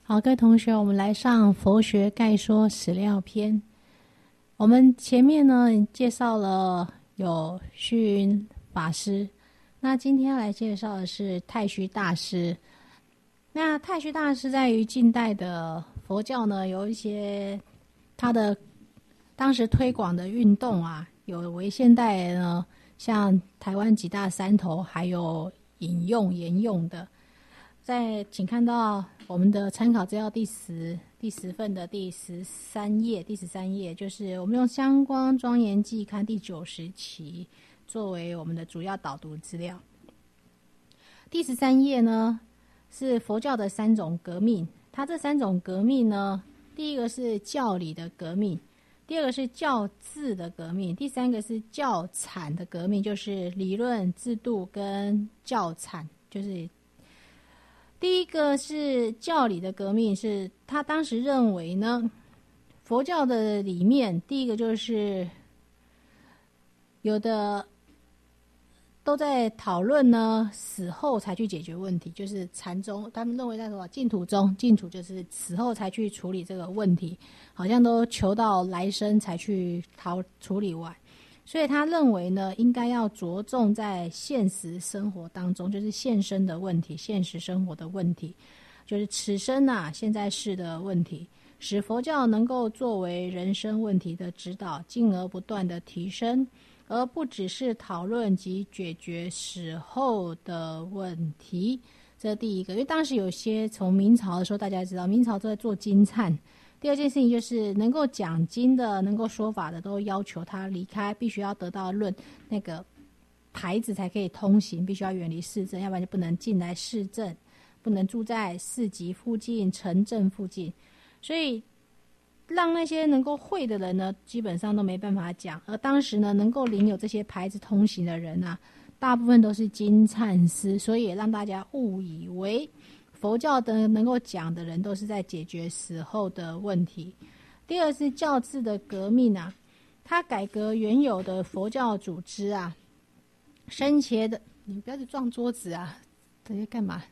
好，各位同学，我们来上佛学概说史料篇。我们前面呢介绍了有虚云法师，那今天要来介绍的是太虚大师。那太虚大师在于近代的佛教呢，有一些他的当时推广的运动啊，有为现代呢，像台湾几大山头，还有引用沿用的。请看到我们的参考资料第十份的第13页，就是我们用《香光庄严记》看第90期作为我们的主要导读资料。第13页呢是佛教的3种革命，它这3种革命呢，第一个是教理的革命，第二个是教治的革命，第三个是教产的革命，就是理论制度跟教产，就是第一个是教理的革命，是他当时认为呢，佛教的里面，第一个就是有的都在讨论呢，死后才去解决问题，就是禅宗，他们认为在什么净土中，净土就是死后才去处理这个问题，好像都求到来生才去处理完。所以他认为呢，应该要着重在现实生活当中，就是现身的问题，现实生活的问题，就是此生啊，现在世的问题，使佛教能够作为人生问题的指导，进而不断的提升，而不只是讨论及解决死后的问题。这是第一个，因为当时有些从明朝的时候，大家知道明朝都在做金忏。第二件事情就是能够讲经的、能够说法的，都要求他离开，必须要得到那个牌子才可以通行，必须要远离市镇，要不然就不能进来市镇，不能住在市集附近、城镇附近。所以让那些能够会的人呢，基本上都没办法讲。而当时呢，能够领有这些牌子通行的人啊，大部分都是金忏师，所以也让大家误以为佛教的能够讲的人都是在解决死后的问题。第二是教制的革命啊，它改革原有的佛教组织啊，生前的你不要去撞桌子啊，这些干嘛？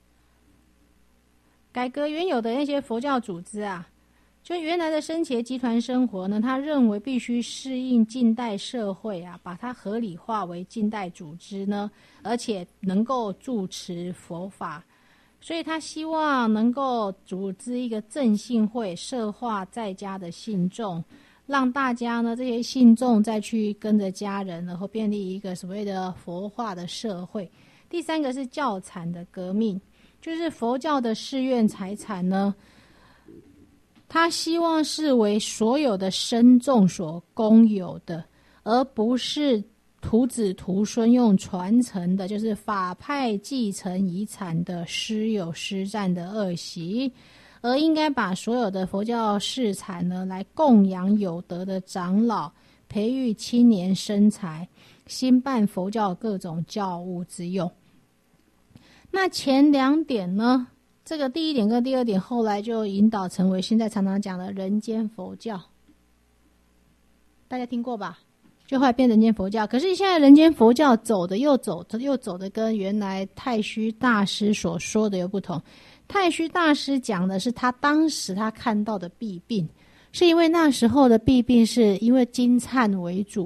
改革原有的那些佛教组织啊，就原来的生前集团生活呢，他认为必须适应近代社会啊，把它合理化为近代组织呢，而且能够住持佛法。所以他希望能够组织一个正信会，摄化在家的信众，让大家呢这些信众再去跟着家人，然后建立一个所谓的佛化的社会。第三个是教产的革命，就是佛教的寺院财产呢，他希望视为所有的僧众所共有的，而不是徒子徒孙用传承的，就是法派继承遗产的师有师赞的恶习，而应该把所有的佛教士产呢，来供养有德的长老，培育青年生财，兴办佛教各种教务之用。那前2点呢，这个第1点跟第2点后来就引导成为现在常常讲的人间佛教，大家听过吧？就后来变人间佛教，可是现在人间佛教走的跟原来太虚大师所说的又不同。太虚大师讲的是他当时他看到的弊病，是因为那时候的弊病是因为金忏为主。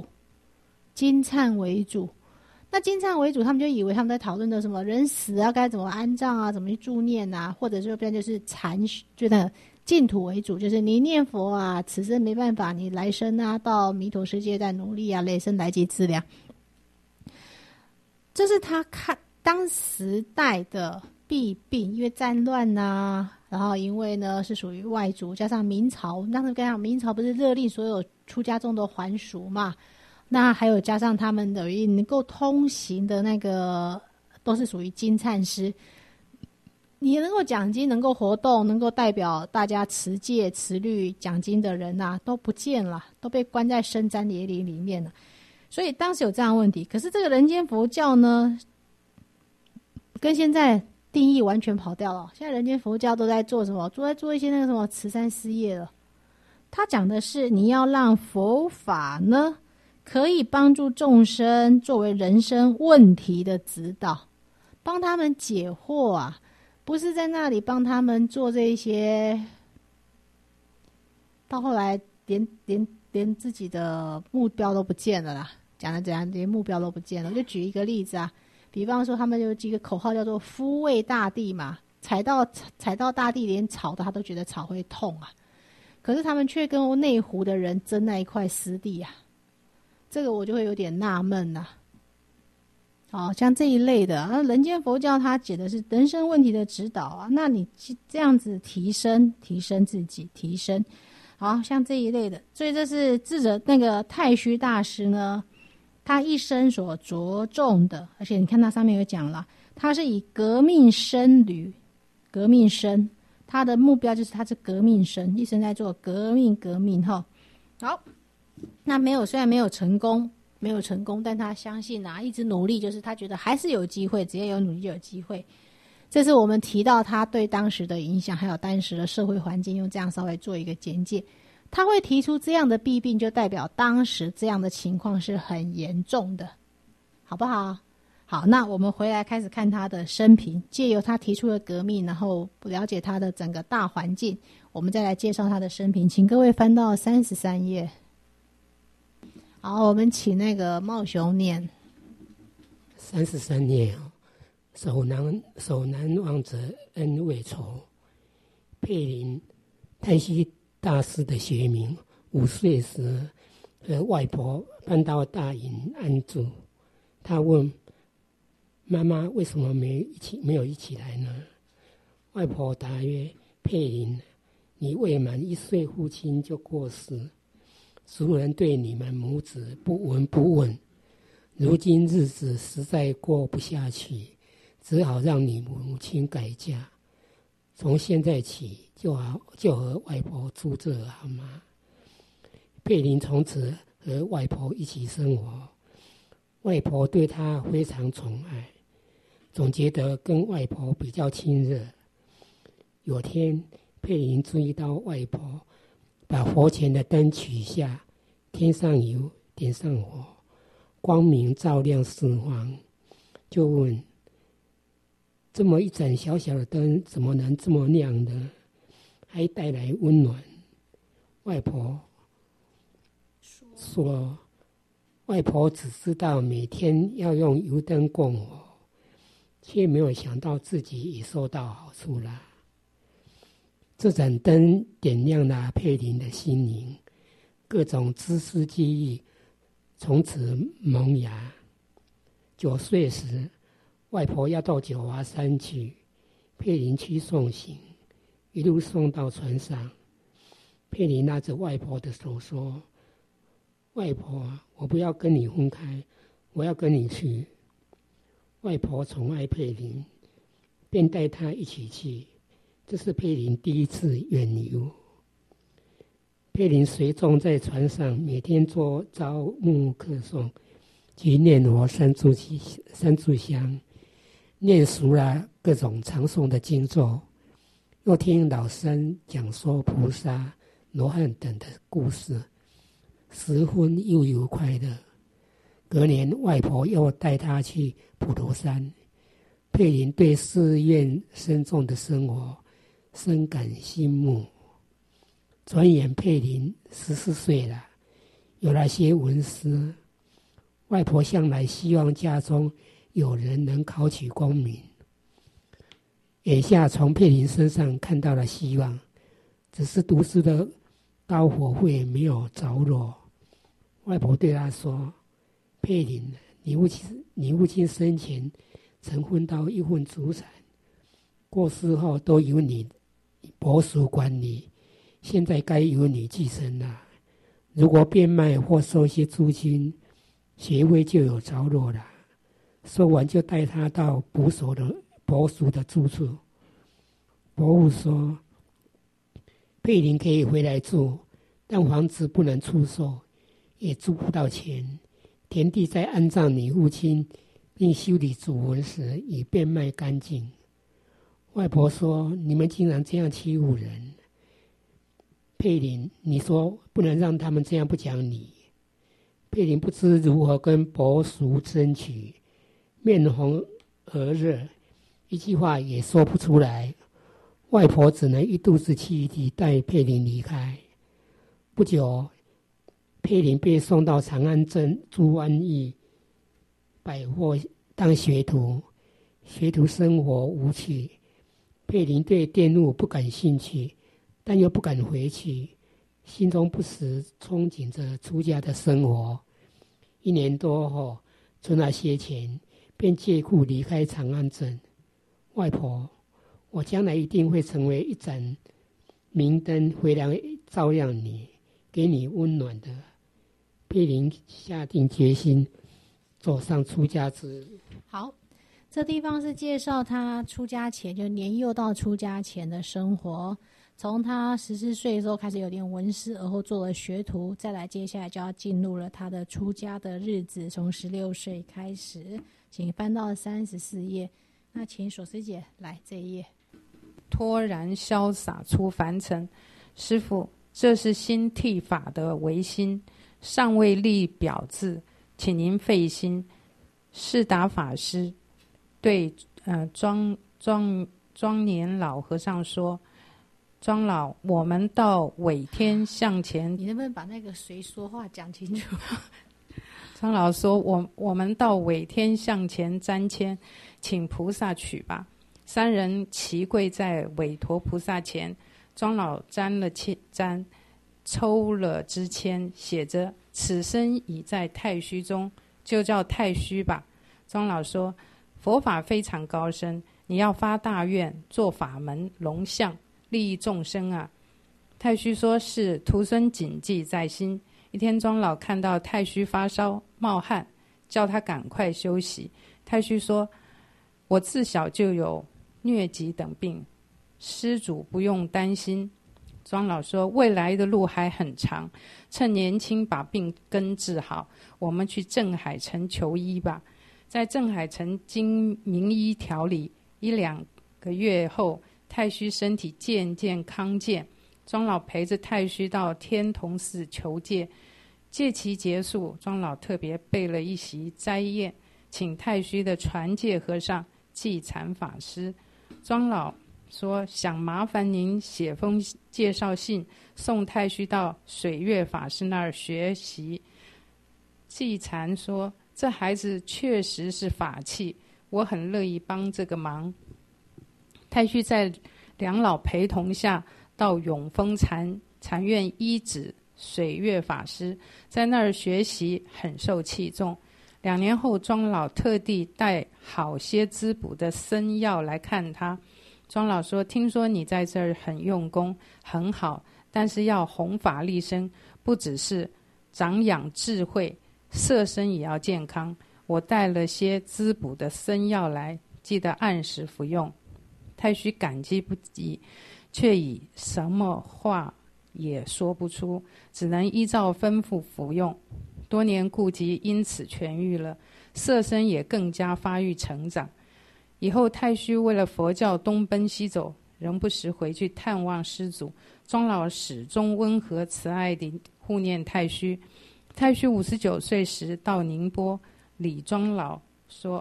那金忏为主，他们就以为他们在讨论的什么人死啊该怎么安葬啊，怎么去助念啊，或者说不然就是禅，就那净土为主，就是你念佛啊，此生没办法，你来生啊，到弥陀世界再努力啊，累生来劫资粮。这是他看当时代的弊病，因为战乱啊，然后因为呢是属于外族，加上明朝，当时跟讲明朝不是勒令所有出家众都还俗嘛，那还有加上他们等于能够通行的那个都是属于金忏师。你能够讲经、能够活动、能够代表大家持戒、持律、讲经的人啊，都不见了，都被关在深山野岭里面了。所以当时有这样的问题。可是这个人间佛教呢，跟现在定义完全跑掉了。现在人间佛教都在做什么？都在做一些那个什么慈善事业了。他讲的是你要让佛法呢，可以帮助众生作为人生问题的指导，帮他们解惑啊。 不是在那里帮他们做这些，到后来连自己的目标都不见了啦。讲的怎样，连目标都不见了。我就举一个例子啊，比方说他们有几个口号叫做抚慰大地嘛，踩到大地，连草的他都觉得草会痛啊，可是他们却跟内湖的人争那一块湿地啊，这个我就会有点纳闷啊。像这一类的人间佛教它解的是人生问题的指导啊，那你这样子提升自己，好像这一类的。所以这是智者那个太虚大师呢，他一生所着重的，而且你看他上面有讲了，他是以革命生旅，他的目标就是他是革命生，一生在做革命哈。好，那虽然没有成功，但他相信一直努力，就是他觉得还是有机会，只要有努力就有机会。这是我们提到他对当时的影响，还有当时的社会环境，用这样稍微做一个简介。他会提出这样的弊病，就代表当时这样的情况是很严重的，好不好？好，那我们回来开始看他的生平，借由他提出的革命，然后了解他的整个大环境，我们再来介绍他的生平。请各位翻到33页。好，我们请那个茂雄念 33页手难忘者恩未酬。佩林，太虚大师的学名。5岁时和外婆搬到大营安住。他问妈妈为什么没有一起来呢？外婆答曰：佩林，你未满1岁，父亲就过世，俗人对你们母子不闻不问，如今日子实在过不下去，只好让你母亲改嫁。从现在起就和外婆住这好吗？佩林从此和外婆一起生活，外婆对他非常宠爱，总觉得跟外婆比较亲热。有天，佩林注意到外婆把佛前的灯取下，添上油，点上火，光明照亮四方，就问：这么一盏小小的灯怎么能这么亮呢？还带来温暖。外婆说：外婆只知道每天要用油灯供火，却没有想到自己也受到好处啦。这盏灯点亮了佩林的心灵，各种知识记忆从此萌芽。9岁时，外婆要到九华山去，佩林去送行，一路送到船上。佩林拉着外婆的手说：外婆，我不要跟你分开，我要跟你去。外婆宠爱佩林，便带她一起去。这是佩林第一次远游。佩林随众在船上，每天做朝暮课诵，及念佛三炷香，念熟了各种常诵的经咒，又听老生讲说菩萨、罗汉等的故事，十分悠游快乐。隔年，外婆又带他去普陀山。佩林对寺院深重的生活深感心慕。转眼佩林14岁了，有了些文思。外婆向来希望家中有人能考取功名，眼下从佩林身上看到了希望，只是读书的高火会没有着落。外婆对他说：佩林，你父亲生前曾分到一份祖产，过世后都由你伯叔管理，现在该由你继承了。如果变卖或收些租金，学位就有着落了。说完就带他到伯叔的住处。伯父说：佩林可以回来住，但房子不能出售，也租不到钱。田地在安葬你父亲并修理祖坟时已变卖干净。外婆说：你们竟然这样欺负人！佩林，你说不能让他们这样不讲理。佩林不知如何跟伯叔争取，面红耳热， 一句话也说不出来。外婆只能一肚子气地带佩林离开。不久，佩林被送到长安镇朱湾驿百货当学徒。学徒生活无趣，佩林对电路不感兴趣，但又不敢回去，心中不时憧憬着出家的生活。1年多后，存了些钱，便借故离开长安镇。外婆，我将来一定会成为一盏明灯，回来照亮你，给你温暖的。佩林下定决心，走上出家之路。 好，这地方是介绍他出家前，就年幼到出家前的生活。从他14岁的时候开始有点文思，而后做了学徒，再来接下来就要进入了他的出家的日子，从16岁开始。请翻到34页。那请锁师姐来这一页。 脱然潇洒出凡尘。师父，这是新剃法的维新，尚未立表字，请您费心。释达法师对庄年老和尚说：“庄老，我们到尾天向前。” 你能不能把那个谁说话讲清楚？ 庄老说：“我们到尾天向前瞻签，请菩萨取吧。”3人齐跪在韦陀菩萨前，庄老沾了沾，抽了支签，写着：“此生已在太虚中，就叫太虚吧。”庄老说：“佛法非常高深，你要发大愿，做法门龙象，利益众生啊。”太虚说：“是，徒孙谨记在心。”一天，庄老看到太虚发烧冒汗，叫他赶快休息。太虚说：“我自小就有疟疾等病，施主不用担心。”庄老说：“未来的路还很长，趁年轻把病根治好，我们去镇海城求医吧。”在镇海城经名医调理1-2个月后，太虚身体渐渐康健。庄老陪着太虚到天童寺求戒，戒期结束，庄老特别备了一席斋宴，请太虚的传戒和尚寂禅法师。庄老说：“想麻烦您写封介绍信，送太虚到水月法师那儿学习。”寂禅说：“这孩子确实是法器，我很乐意帮这个忙。”太虚在两老陪同下到永丰禅院依止水月法师，在那儿学习，很受器重。2年后，庄老特地带好些滋补的僧药来看他。庄老说：“听说你在这儿很用功，很好，但是要弘法利生，不只是长养智慧，色身也要健康。我带了些滋补的僧药来，记得按时服用。”太虚感激不已，却以什么话也说不出，只能依照吩咐服用。多年痼疾因此痊愈了，色身也更加发育成长。以后太虚为了佛教东奔西走，仍不时回去探望师祖。庄老始终温和慈爱地护念太虚。太虚59岁时到宁波，李庄老说：“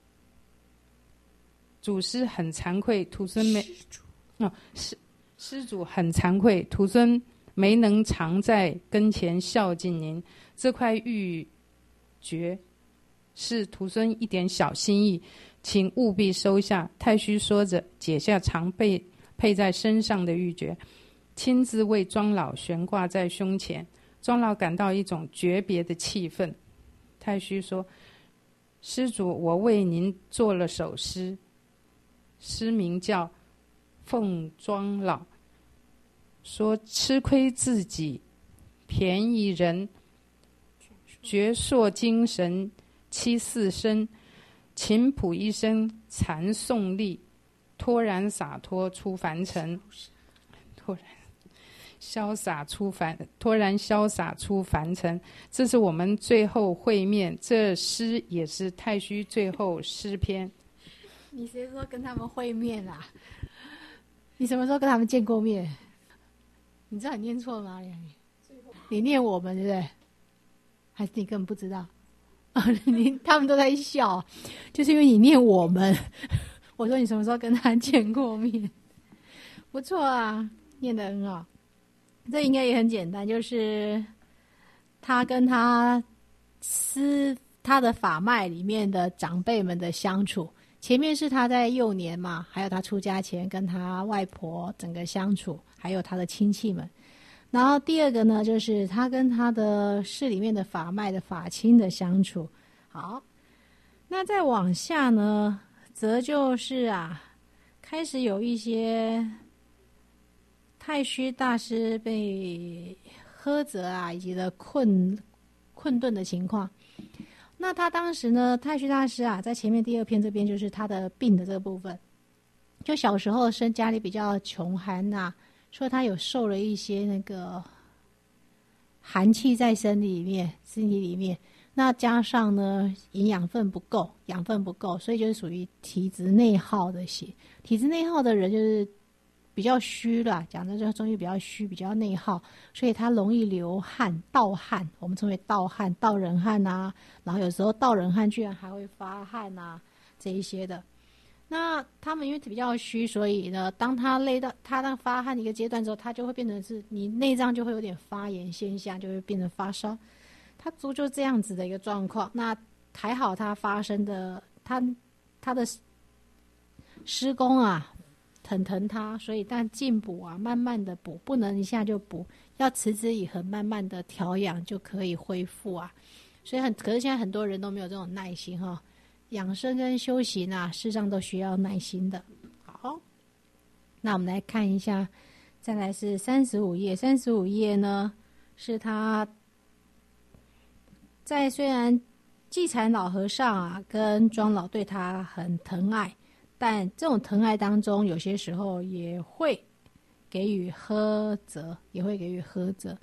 祖师很惭愧，徒孙没施主很惭愧，徒孙没能常在跟前孝敬您。这块玉珏是徒孙一点小心意，请务必收下。”太虚说着，解下常佩在身上的玉珏，亲自为庄老悬挂在胸前。庄老感到一种诀别的气氛。太虚说：“施主，我为您做了首诗，诗名叫《凤庄老》，说吃亏自己，便宜人，矍铄精神七四身，琴谱一生禅诵力，脱然洒脱出凡尘，脱然潇洒出凡尘。”这是我们最后会面，这诗也是太虚最后诗篇。 你谁说跟他们会面啦？你什么时候跟他们见过面？你知道你念错了吗？你念我们对不对？还是你根本不知道？他们都在笑，就是因为你念我们， 我说你什么时候跟他见过面？不错啊，念得很好。这应该也很简单，就是他跟他的法脉里面的长辈们的相处。前面是他在幼年嘛，还有他出家前跟他外婆整个相处，还有他的亲戚们。然后第二个呢，就是他跟他的寺里面的法脉的法亲的相处。好，那再往下呢，则就是开始有一些太虚大师被呵责以及的困顿的情况。那他当时呢，太虚大师在前面第二篇这边就是他的病的这个部分，就小时候家里比较穷寒说他有受了一些那个寒气在身体里面，那加上呢养分不够，所以就是属于体质内耗的血。体质内耗的人就是比较虚啦，讲的这个中医比较虚，比较内耗，所以他容易流汗、盗汗，我们称为盗汗、盗人汗然后有时候盗人汗居然还会发汗这一些的。那他们因为比较虚，所以呢，当他累到他那发汗的一个阶段之后，他就会变成是你内脏就会有点发炎现象，就会变成发烧。他就这样子的一个状况。那还好他发生的他的师公很疼他，所以但进补慢慢的补，不能一下就补，要持之以恒，慢慢的调养就可以恢复所以可是现在很多人都没有这种耐心养生跟修行事实上都需要耐心的。好，那我们来看一下，再来是35页。35页呢，是他在虽然寂禅老和尚跟庄老对他很疼爱，但这种疼爱当中，有些时候也会给予呵责，也会给予呵责。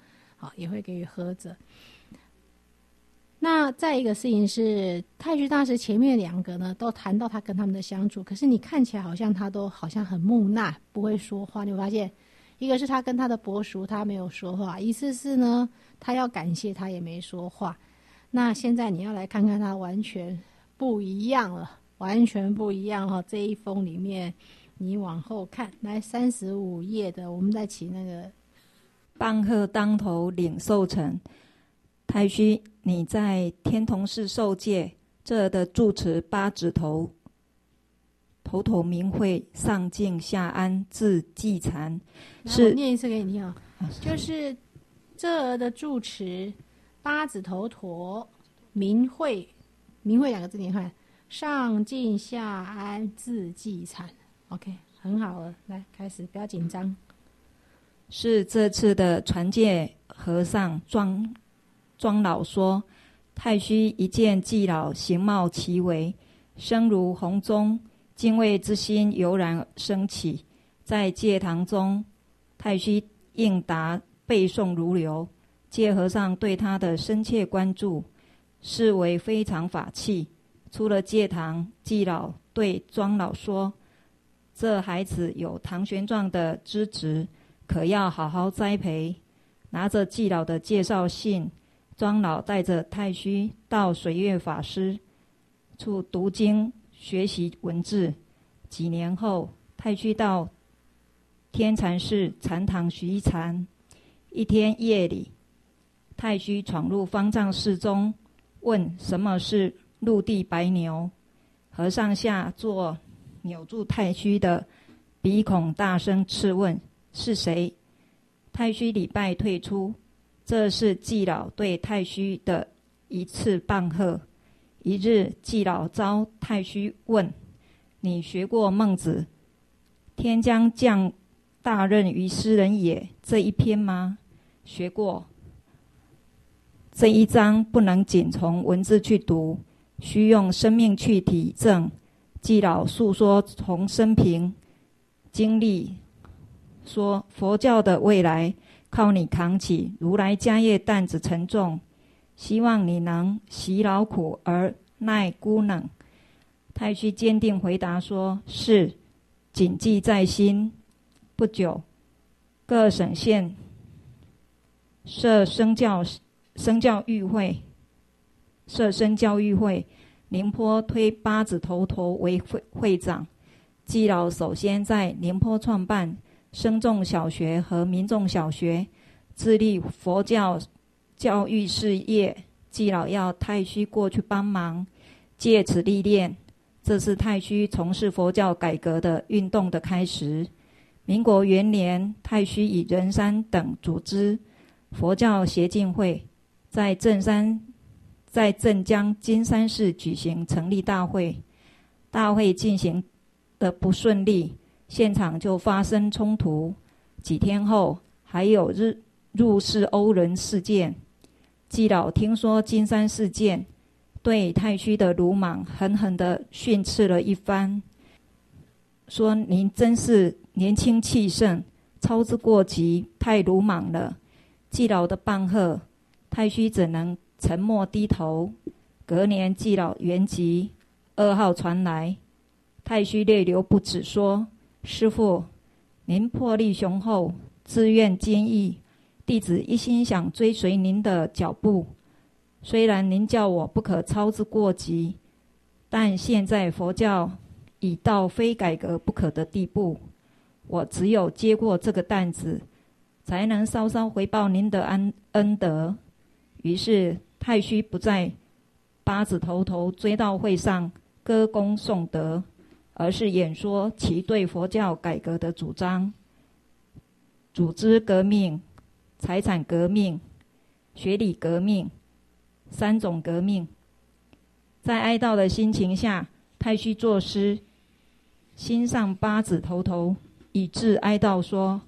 那再一个事情是，太虚大师前面两个呢，都谈到他跟他们的相处，可是你看起来好像他都好像很木讷，不会说话。你会发现，一个是他跟他的伯叔他没有说话，一次是呢他要感谢他也没说话。那现在你要来看看他完全不一样了，完全不一样这一封里面，你往后看，来35页的，我们再起那个。 棒喝当头领受成，太虚，你在天童寺受戒，这的住持八指头，头头明慧，上敬下安，自寂禅。 是我念一次给你听就是这的住持八指头陀明慧两个字你看，上敬下安，自寂禅。 OK， 很好了，来开始，不要紧张。 是这次的传戒和尚庄老说，太虚一见寂老形貌奇为，声如洪钟，敬畏之心油然升起。在戒堂中，太虚应答背诵如流，戒和尚对他的深切关注视为非常法器。出了戒堂，寂老对庄老说，这孩子有唐玄奘的资质，可要好好栽培。拿着寂老的介绍信，庄老带着太虚到水月法师处读经学习文字。几年后，太虚到天禅寺禅堂习禅。一天夜里，太虚闯入方丈室中，问什么是陆地白牛。和尚下座，扭住太虚的鼻孔，大声斥问，是谁？太虚礼拜退出。这是寂老对太虚的一次棒喝。一日，寂老遭太虚问，你学过孟子天将降大任于斯人也这一篇吗？学过。这一章不能仅从文字去读，需用生命去体证。寂老述说从生平经历，说佛教的未来靠你扛起，如来家业担子沉重，希望你能习劳苦而耐孤冷。太虚坚定回答说，是，谨记在心。不久，各省县设身教育会，宁波推八指头陀为会长， 季老首先在宁波创办僧众小学和民众小学，致力佛教教育事业。季老要太虚过去帮忙，借此历练，这是太虚从事佛教改革的运动的开始。民国元年，太虚以仁山等组织佛教协进会，在镇江金山寺举行成立大会。大会进行的不顺利，现场就发生冲突。几天后，还有入室殴人事件。季老听说金山事件，对太虚的鲁莽狠狠地训斥了一番，说：“您真是年轻气盛，操之过急，太鲁莽了。”季老的棒喝，太虚只能沉默低头。隔年季老圆寂，2号传来，太虚泪流不止，说：“师父，您魄力雄厚，志愿坚毅，弟子一心想追随您的脚步。虽然您叫我不可操之过急，但现在佛教已到非改革不可的地步，我只有接过这个担子，才能稍稍回报您的恩德。”于是太虚不在八字头追悼会上歌功颂德，而是演说其对佛教改革的主张：组织革命、财产革命、学理革命3种革命。在哀悼的心情下，太虚作诗，心上八字头，以致哀悼说：“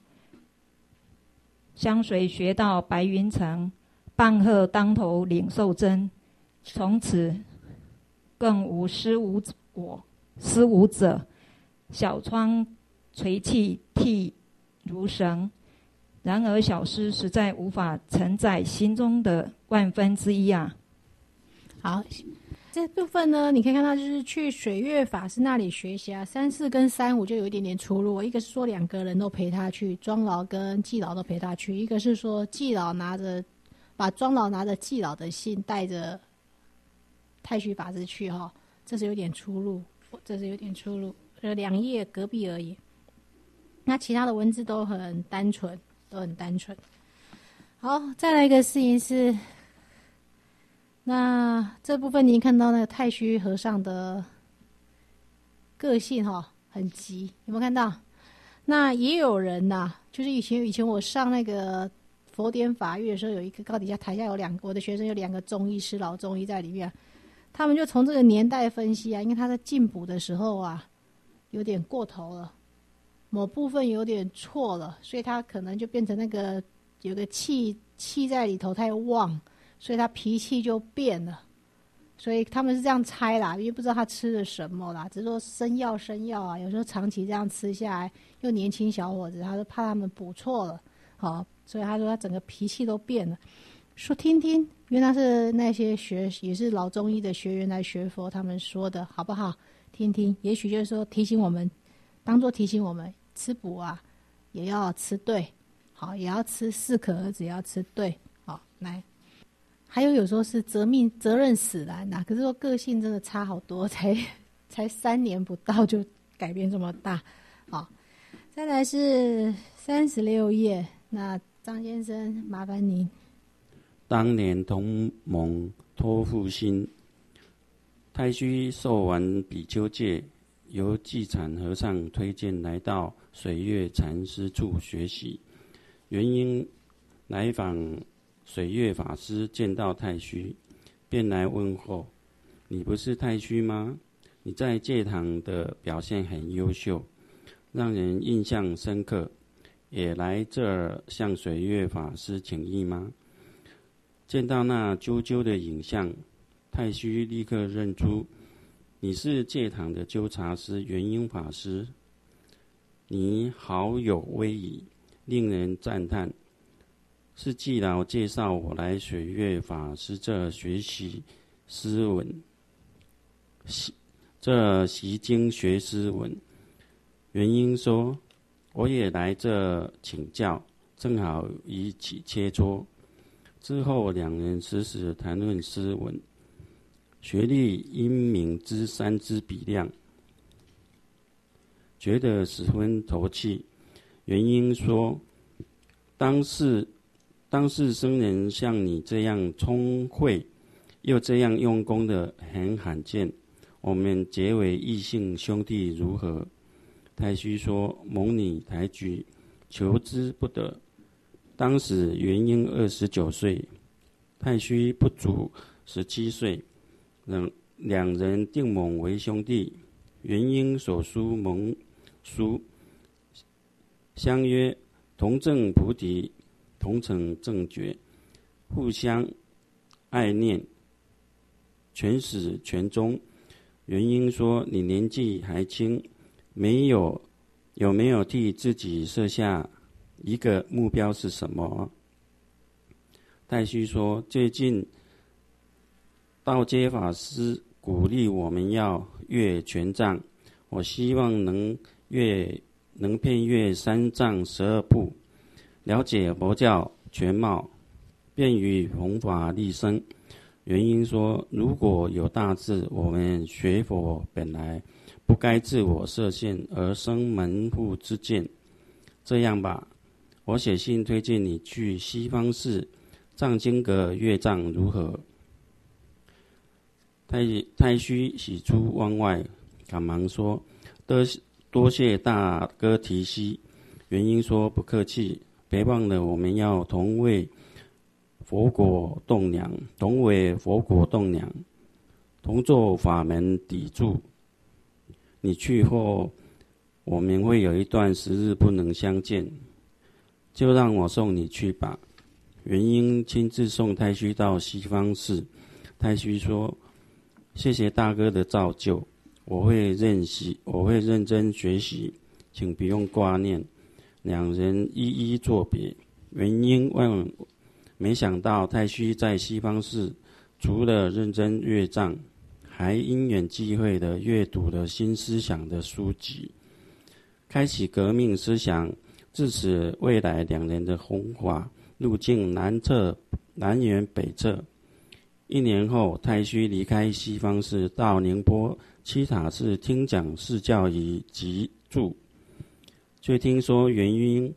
相随学到白云层，棒喝当头领受真。从此更无师无者，小窗垂泣涕如绳。”然而小诗实在无法承载心中的万分之一啊。 好，这部分呢，你可以看到就是去水月法师那里学习啊。34跟35就有一点点出入，一个是说2个人都陪他去，庄老跟季老都陪他去；一个是说季老把庄老拿着季老的信带着太虚法师去哈，这是有点出入，2页隔壁而已。那其他的文字都很单纯。好，再来一个事情是，那这部分您看到那个太虚和尚的个性很急，有没有看到？那也有人就是以前我上那个佛典法律的时候，有一个高底下台下有我的学生有2个中医师，老中医在里面，他们就从这个年代分析因为他在进补的时候有点过头了。某部分有点错了，所以他可能就变成那个有个气在里头太旺，所以他脾气就变了。所以他们是这样猜啦，因为不知道他吃了什么啦，只是说生药有时候长期这样吃下来，又年轻小伙子，他就怕他们补错了，所以他说他整个脾气都变了。说听听，因为他是那些也是老中医的学员来学佛，他们说的好不好？听听，也许就是说提醒我们，当作提醒我们。吃补也要吃对，好，也要吃适可而止，也要吃对，好，来。还有时候是责任使然可是说个性真的差好多，才3年不到就改变这么大，好。再来是36页，那张先生麻烦您。 当年同盟托付心，太虚受完比丘戒，由寂禅和尚推荐来到水月禅师处学习。元英来访水月法师，见到太虚，便来问候：“你不是太虚吗？你在戒堂的表现很优秀，让人印象深刻，也来这儿向水月法师请益吗？”见到那啾啾的影像，太虚立刻认出：“你是戒堂的纠察师元英法师，你好有威仪，令人赞叹。是季老介绍我来水月法师这学习诗文，这习经学诗文。”元英说：“我也来这请教，正好一起切磋。”之后2人时时谈论诗文，学历英明之3之比量。 觉得十分投气。元英说：“当世僧人像你这样聪慧又这样用功的很罕见，我们结为异姓兄弟如何？”太虚说：“蒙你抬举，求之不得。”当时元英29岁，太虚不足17岁，两人定盟为兄弟。元英所书盟书，相约同证菩提，同成正觉，互相爱念，全始全终。元英说：“你年纪还轻，有没有替自己设下一个目标是什么？”太虚说：“最近道阶法师鼓励我们要阅全藏，我希望能遍阅三藏12部，了解佛教全貌，便于弘法利生。”元英说：“如果有大智，我们学佛本来不该自我设限而生门户之见。这样吧，我写信推荐你去西方寺藏经阁阅藏如何？”太虚喜出望外，赶忙说：“多谢大哥提携。”元英说：“不客气，别忘了我们要同为佛果栋梁，同做法门砥柱。你去后，我们会有一段时日不能相见，就让我送你去吧。”元英亲自送太虚到西方寺。太虚说：“谢谢大哥的造就，我会认真学习，请不用挂念。”两人一一作别。元英问：“没想到太虚在西方寺除了认真阅藏，还因缘际会的阅读了新思想的书籍，开启革命思想。自此未来两人的弘法路径南辕北辙。1年后，太虚离开西方寺，到宁波七塔寺听讲释教仪及著，却听说元英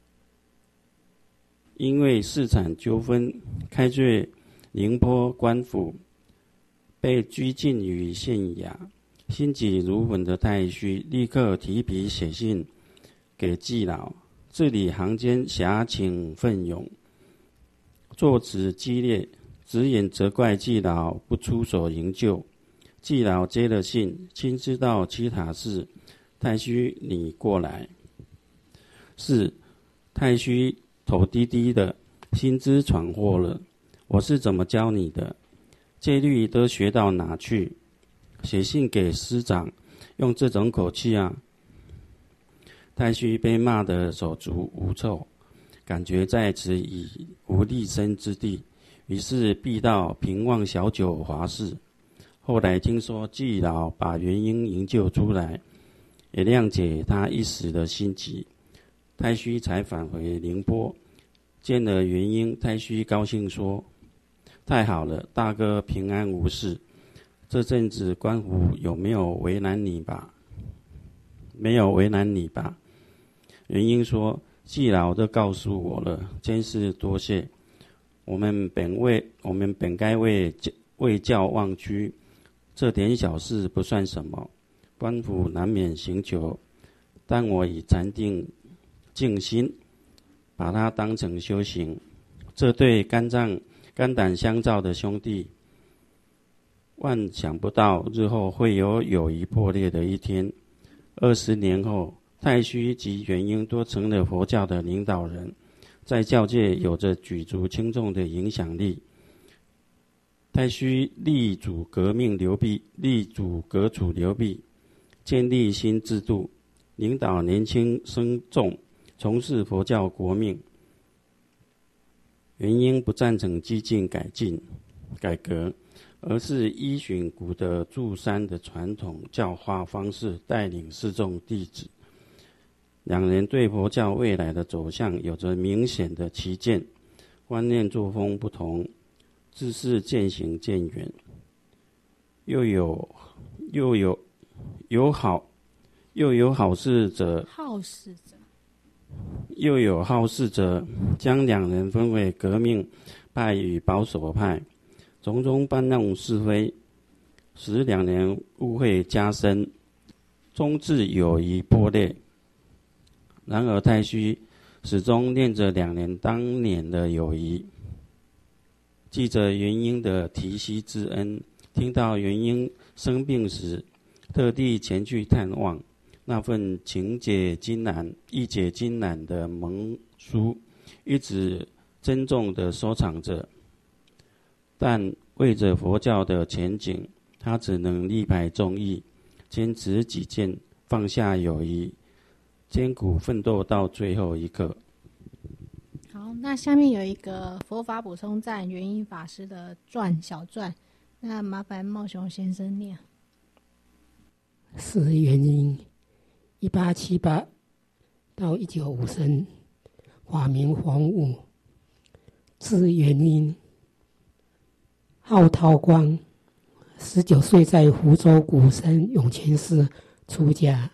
因为市产纠纷开罪宁波官府，被拘禁于县衙。心急如焚的太虚立刻提笔写信给季老，字里行间侠情奋勇，作词激烈，直言责怪季老不出手营救。季老接了信，亲自到七塔寺：“太虚，你过来。”是太虚头低低的，心知闯祸了。我是怎么教你的？戒律都学到哪去？写信给师长，用这种口气啊！太虚被骂得手足无措，感觉在此已无立身之地，于是避到平望小酒华室。后来听说季老把元英营救出来，也谅解他一时的心急，太虚才返回宁波。见了元英，太虚高兴说：“太好了，大哥平安无事。这阵子官府有没有为难你吧？”“没有为难你吧？”元英说：“季老都告诉我了，真是多谢。我们本该为教忘躯，这点小事不算什么，官府难免刑求，但我已禅定静心，把它当成修行。这对肝胆相照的兄弟，万想不到日后会有友谊破裂的一天。20年后，太虚及元英都成了佛教的领导人，在教界有着举足轻重的影响力。太虚力主革除流弊，建立新制度，领导年轻僧众从事佛教国命。元英不赞成激进改革，而是依循古德住山的传统教化方式带领四众弟子。两人对佛教未来的走向有着明显的旗舰，观念作风不同，自是渐行渐远，又有又有好事者将两人分为革命派与保守派，从中搬弄是非，使两人误会加深，终致友谊破裂。然而太虚始终念着两人当年的友谊，记着元英的提携之恩，听到元英生病时特地前去探望，那份情解金难意解金难的盟书一直珍重地收藏着，但为着佛教的前景，他只能力排众议，坚持己见，放下友谊，艰苦奋斗到最后一刻。 好，那下面有一个佛法补充站元英法师的小传，那麻烦茂雄先生念。 是元英1878到1953，法名洪武，字元英，号涛光。19岁在福州鼓山涌泉寺出家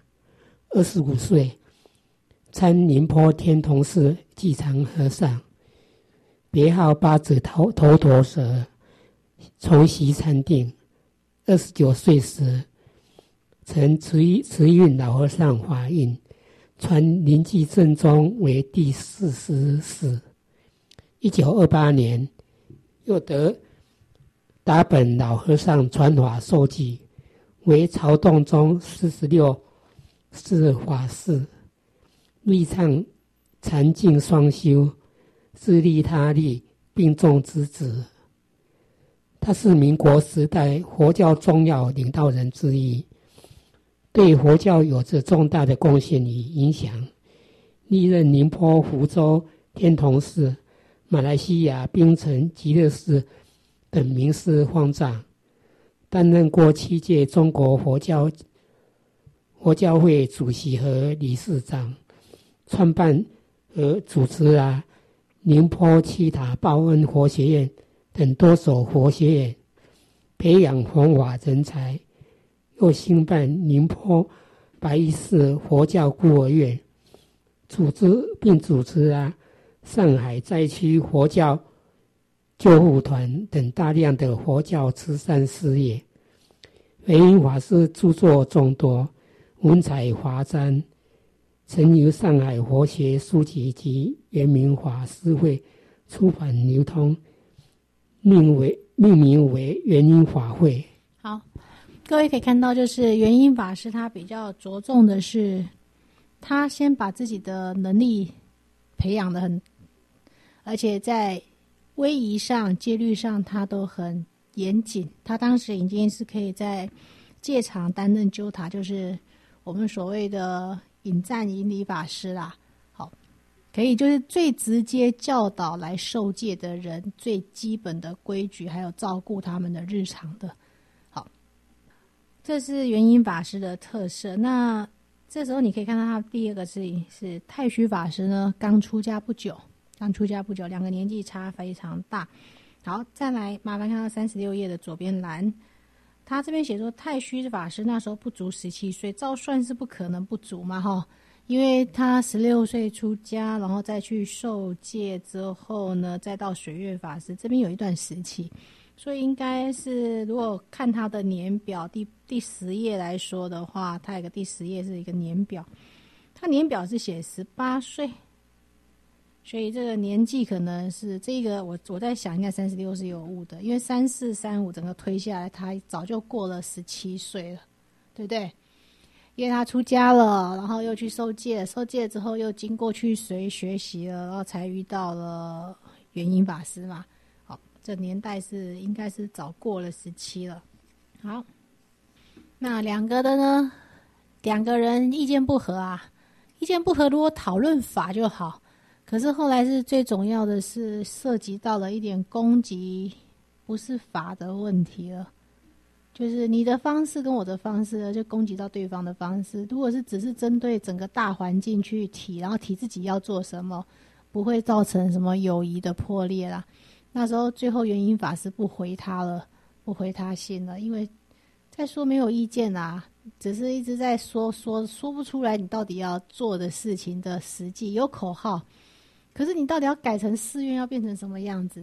，25岁参宁波天童寺寂常和尚，别号八指头陀蛇，从习禅定。29岁时曾慈运老和尚法印，传临济正宗为第40世。1928年又得达本老和尚传法授记，为曹洞宗46世法师，力倡禅净双修，自利他利，并重之子。他是民国时代佛教重要领导人之一，对佛教有着重大的贡献与影响，历任宁波、福州、天童寺、马来西亚槟城、极乐寺等名寺方丈，担任过7届中国佛教会主席和理事长，创办和主持宁波七塔报恩佛学院等多所佛学院，培养弘法人才，又兴办宁波白衣寺佛教孤儿院，主持上海灾区佛教救护团等大量的佛教慈善事业。元英法师著作众多，文采华章，曾由上海佛学书籍及圆明法师会出版流通，命名为元英法会。 好，各位可以看到，就是元英法师他比较着重的是，他先把自己的能力培养得很，而且在威仪上、戒律上他都很严谨。他当时已经是可以在戒场担任纠塔，就是我们所谓的引赞引礼法师啦。好，可以就是最直接教导来受戒的人最基本的规矩，还有照顾他们的日常的。好，这是元英法师的特色。那这时候你可以看到他第二个事情是太虚法师呢，刚出家不久，两个年纪差非常大。好，再来麻烦看到36页的左边栏，他这边写说太虚法师那时候不足17岁，照算是不可能不足嘛齁，因为他16岁出家，然后再去受戒之后呢，再到水月法师这边有一段时期，所以应该是如果看他的年表第10页来说的话，他有个第10页是一个年表，他年表是写18岁，所以这个年纪可能是这个我在想应该36是有误的，因为34、35整个推下来，他早就过了17岁了，对不对？因为他出家了，然后又去受戒之后又经过去随学习了，然后才遇到了元英法师嘛。好，这年代应该是早过了17了。好，那两个人意见不合如果讨论法就好，可是后来是最重要的是涉及到了一点攻击不是法的问题了，就是你的方式跟我的方式就攻击到对方的方式，如果是只是针对整个大环境去提，然后提自己要做什么，不会造成什么友谊的破裂啦。那时候最后元英法师不回他信了，因为再说没有意见啦， 只是一直在说不出来你到底要做的事情的实际，有口号，可是你到底要改成寺院要变成什么样子？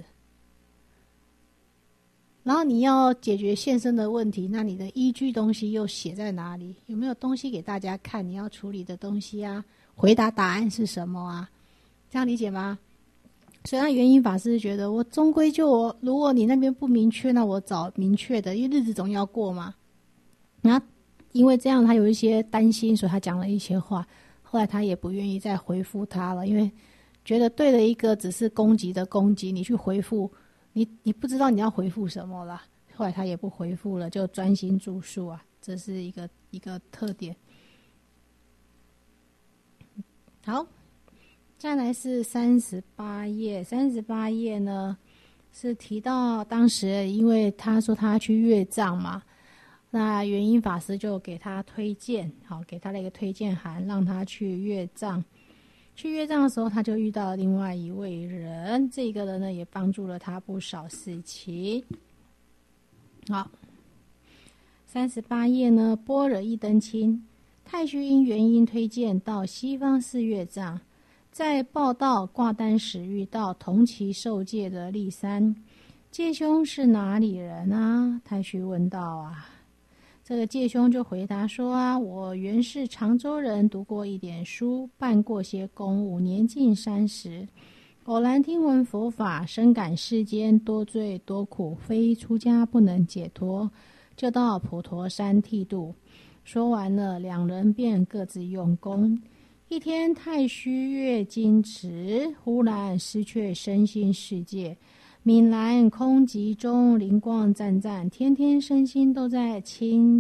然后你要解决现身的问题，那你的依据东西又写在哪里？有没有东西给大家看？你要处理的东西啊，回答答案是什么啊？这样理解吗？所以那元音法师觉得，我终归如果你那边不明确，那我找明确的，因为日子总要过嘛。然后因为这样，他有一些担心，所以他讲了一些话。后来他也不愿意再回复他了，因为觉得对了一个只是攻击的攻击，你去回复。你不知道你要回复什么了，后来他也不回复了，就专心著述啊，这是一个特点。好，再来是38页，38页呢是提到当时因为他说他去阅藏嘛，那元音法师就给他推荐，好，给他了一个推荐函，让他去阅藏。去阅藏的时候，他就遇到了另外一位人，这个人呢也帮助了他不少事情。好，38页呢，般若一灯清，太虚因原因推荐到西方寺阅藏，在报道挂单时遇到同期受戒的立三，戒兄是哪里人啊？太虚问道啊。这个戒兄就回答说啊，我原是常州人，读过一点书，办过些公务，年近30，偶然听闻佛法，深感世间多罪多苦，非出家不能解脱，就到普陀山剃度。说完了，两人便各自用功。一天太虚阅经池，忽然失却身心世界，泯然空寂中，灵光湛湛，天天身心都在清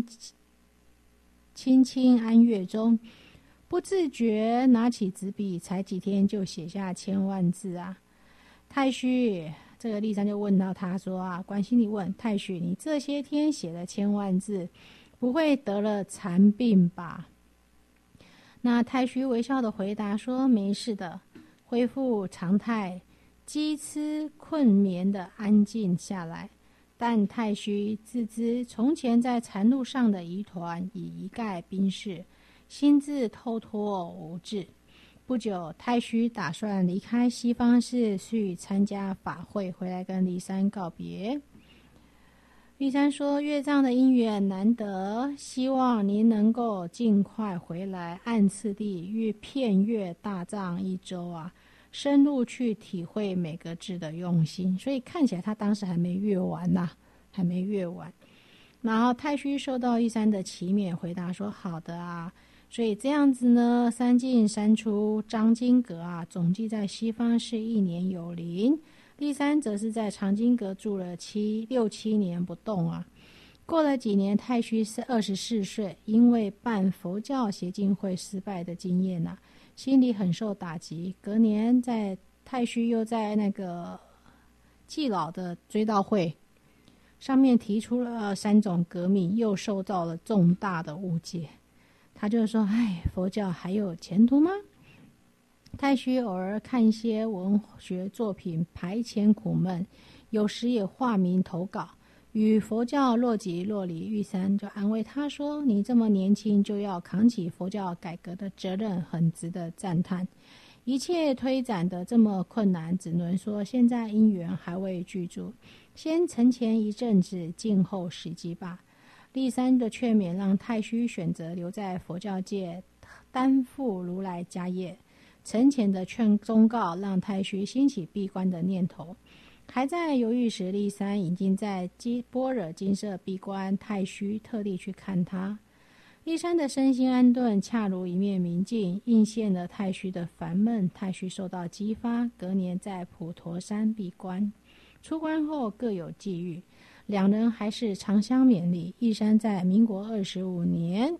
安乐中，不自觉拿起纸笔，才几天就写下1000万字啊！太虚，这个立山就问到他说啊，关心你问太虚，你这些天写了1000万字，不会得了残病吧？那太虚微笑的回答说，没事的，恢复常态。饥吃困眠的安静下来，但太虚自知从前在禅路上的疑团已一概冰释，心智透脱无滞。不久，太虚打算离开西方寺去参加法会，回来跟立山告别。立山说，阅藏的因缘难得，希望您能够尽快回来，按次第遍阅大藏1周啊，深入去体会每个字的用心。所以看起来他当时还没阅完呐，还没阅完。然后太虚受到立山的启勉，回答说，好的啊。所以这样子呢，三进三出张经阁啊，总计在西方是1年有灵。立山则是在藏经阁住了6、7年不动啊。过了几年，太虚是24岁，因为办佛教协进会失败的经验啊，心里很受打击。隔年太虚又在那个季老的追悼会上面提出了3种革命，又受到了重大的误解。他就说，佛教还有前途吗？太虚偶尔看一些文学作品排遣苦闷，有时也化名投稿，与佛教若即若离。玉山就安慰他说，你这么年轻就要扛起佛教改革的责任，很值得赞叹。一切推展的这么困难，只能说现在因缘还未具足，先沉潜一阵子，静候时机吧。立山的劝勉让太虚选择留在佛教界，担负如来家业。沉潜的忠告让太虚兴起闭关的念头，还在犹豫时，立山已经在般若精舍闭关，太虚特地去看他。立山的身心安顿，恰如一面明镜，映现了太虚的烦闷。太虚受到激发，隔年在普陀山闭关。出关后各有际遇，两人还是常相勉励。立山在民国25年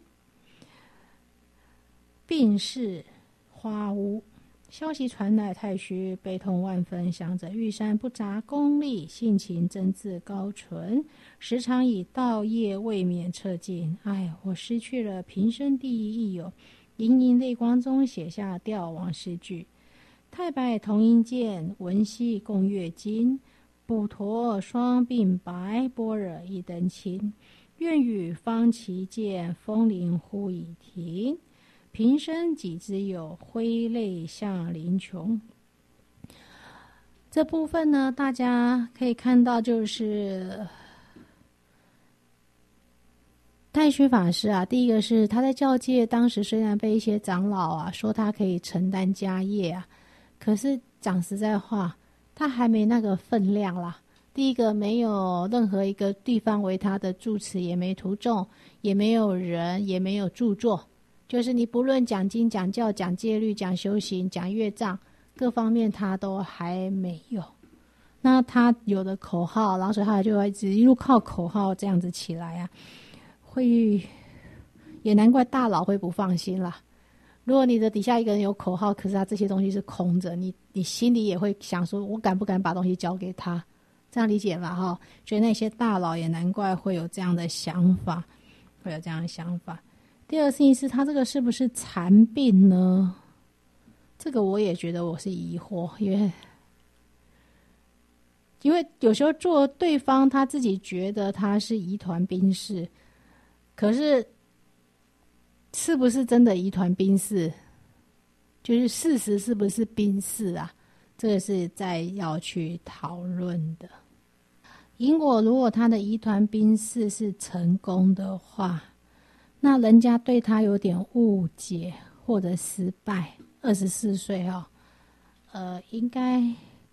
病逝花屋，消息传来，太虚悲痛万分，想着玉山不杂功利，性情真挚高纯，时常以道业未免测尽。我失去了平生第一益友。盈盈泪光中写下吊往事句：太白同音见，文兮共阅经，普陀双鬓白，般若一灯清。 愿与方其见，风铃忽已停。平生己之有，挥泪向林穷。这部分呢，大家可以看到，就是太虚法师啊，第一个是他在教界当时虽然被一些长老啊说他可以承担家业啊，可是讲实在话，他还没那个分量啦。第一个，没有任何一个地方为他的住持，也没徒众，也没有人，也没有著作，就是你不论讲经、讲教、讲戒律、讲修行、讲乐藏，各方面他都还没有。那他有的口号，然后所以他就会一路靠口号这样子起来啊，会也难怪大佬会不放心啦。如果你的底下一个人有口号，可是他这些东西是空着，你心里也会想说，我敢不敢把东西交给他？这样理解吧哈。所以那些大佬也难怪会有这样的想法，会有这样的想法。第二个事情是他这个是不是残病呢？这个我也觉得我是疑惑，因为有时候做对方他自己觉得他是疑团宾事，可是是不是真的疑团宾事，就是事实是不是宾事啊？这个是再要去讨论的。因果如果他的疑团宾事是成功的话，那人家对他有点误解或者失败，24岁哦，应该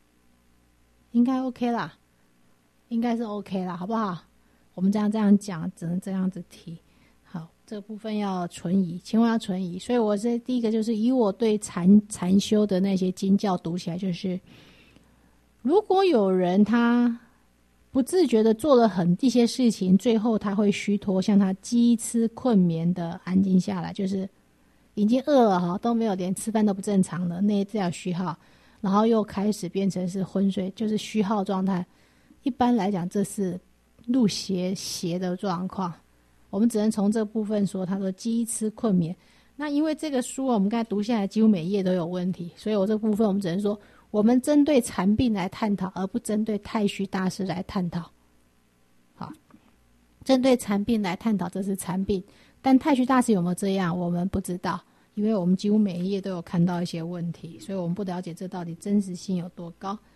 OK 啦，应该是 OK 啦，好不好？我们这样讲，只能这样子提。好，这个部分要存疑，千万要存疑。所以我是第一个，就是以我对禅修的那些经教读起来，就是如果有人他不自觉的做了一些事情，最后他会虚脱，像他饥吃困眠的安静下来，就是已经饿了哈，都没有，连吃饭都不正常了，那这样虚耗，然后又开始变成是昏睡，就是虚耗状态。一般来讲，这是入邪的状况。我们只能从这部分说，他说饥吃困眠。那因为这个书我们刚才读下来，几乎每一页都有问题，所以我这部分我们只能说，我们针对禅病来探讨，而不针对太虚大师来探讨。好，针对禅病来探讨，这是禅病，但太虚大师有没有这样，我们不知道，因为我们几乎每一页都有看到一些问题，所以我们不了解这到底真实性有多高。